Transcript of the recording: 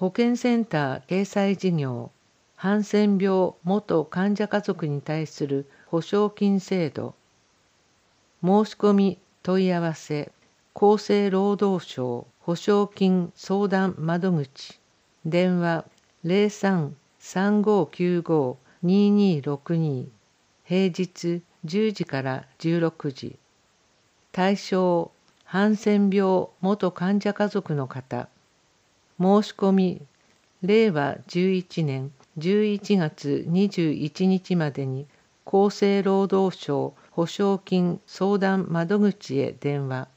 保健センター掲載事業、ハンセン病元患者家族に対する保証金制度、申し込み問い合わせ、厚生労働省保証金相談窓口、電話03-3595-2262、平日10時から16時。対象、ハンセン病元患者家族の方。申し込み、令和11年11月21日までに厚生労働省保証金相談窓口へ電話